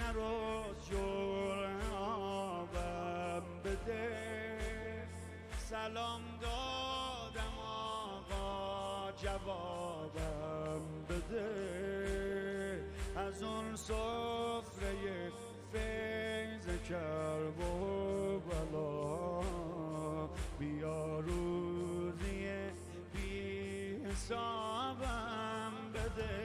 روز جرابم بده. سلام دادم آقا جوابم بده. از اون سفره فیض کرب و بلا بیا روزی بی حسابم بده.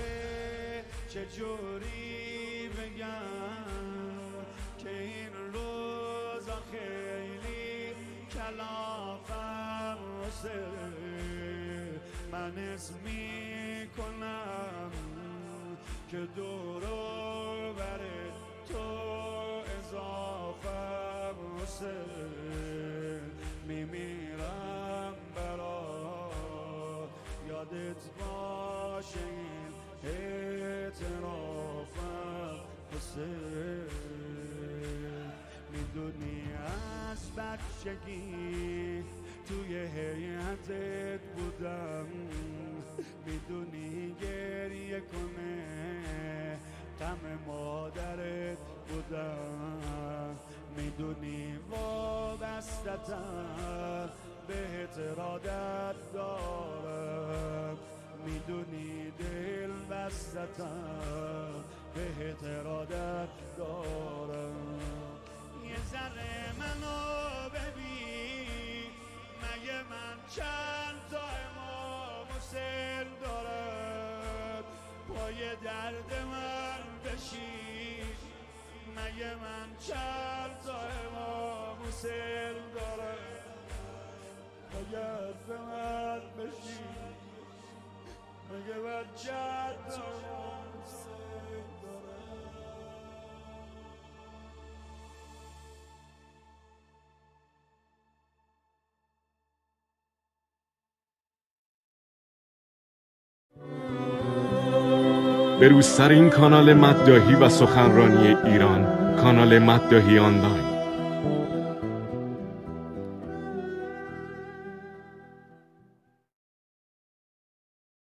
چجوری بگم که این روزا خیلی کلافم واسه من اسم میکنم که دور و بر تو اضافم واسه میمیرم برات یادت باشه این اعترافم واسه. میدونی از بچگی توی هیئتت بودم، میدونی گریه کنه غم مادرت بودم، میدونی وابستتم بهت ارادت دارم، میدونی دل بستتم بهت ارادت دارم. یه ذره منو ببین، مگه من چند تا امام حسین دارم؟ پای درد من بشین، مگه من چند تا امام حسین دارم؟ پای درد من بشین، مگه من چند تا امام حسین دارم؟ به روز سر این کانال مداحی و سخنرانی ایران، کانال مداحی آنلاین.